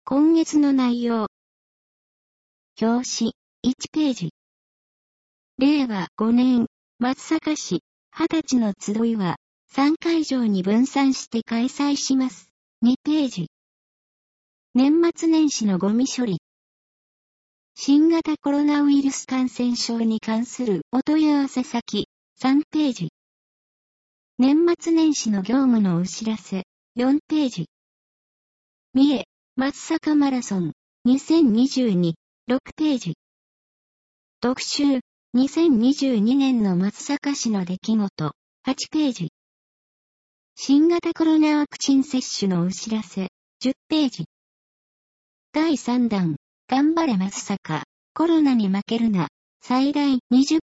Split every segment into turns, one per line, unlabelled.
今月の内容。表紙、1ページ。令和5年、松阪市、20歳の集いは、3会場に分散して開催します。2ページ。年末年始のゴミ処理。新型コロナウイルス感染症に関するお問い合わせ先。3ページ。年末年始の業務のお知らせ。4ページ。三重、松阪マラソン、2022。6ページ。特集、2022年の松阪市の出来事。8ページ。新型コロナワクチン接種のお知らせ。10ページ。第3弾、頑張れ松阪、コロナに負けるな、最大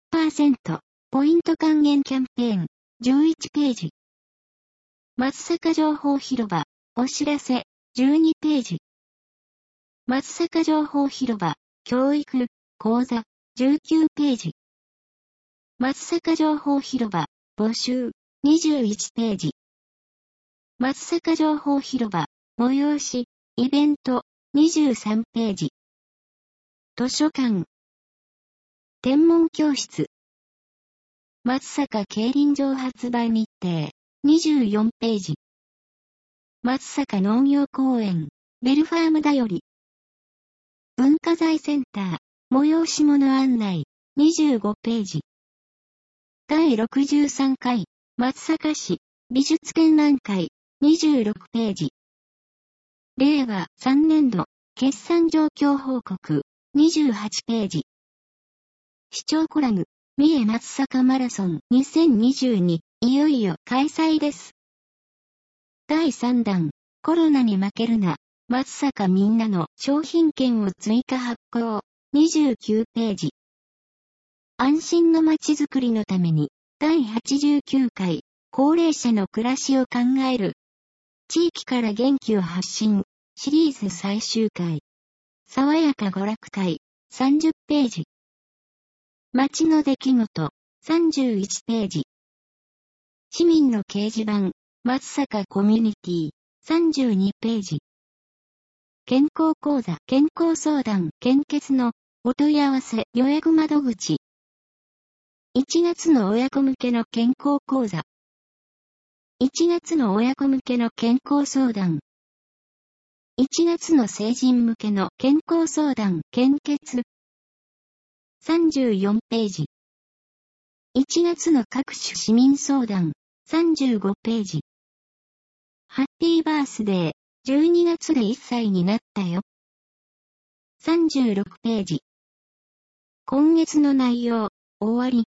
20% ポイント還元キャンペーン。11ページ。松阪情報広場、お知らせ。12ページ。松阪情報広場、教育、講座。19ページ。松阪情報広場、募集。21ページ。松阪情報広場、催し、イベント。23ページ。図書館。天文教室。松阪競輪場発売日程。24ページ。松阪農業公園、ベルファームだより。文化財センター、催し物案内。25ページ。第63回、松阪市、美術展覧会。26ページ。令和3年度、決算状況報告。28ページ。視聴コラム、三重松阪マラソン2022、いよいよ開催です。第3弾、コロナに負けるな、松阪みんなの商品券を追加発行。29ページ。安心のまちづくりのために、第89回、高齢者の暮らしを考える。地域から元気を発信、シリーズ最終回。爽やか娯楽会、30ページ。街の出来事、31ページ。市民の掲示板、松阪コミュニティ、32ページ。健康講座、健康相談、献血のお問い合わせ予約窓口。1月の親子向けの健康講座。1月の親子向けの健康相談。1月の成人向けの健康相談、献血。34ページ。1月の各種市民相談。35ページ。ハッピーバースデー。12月で1歳になったよ。36ページ。今月の内容。終わり。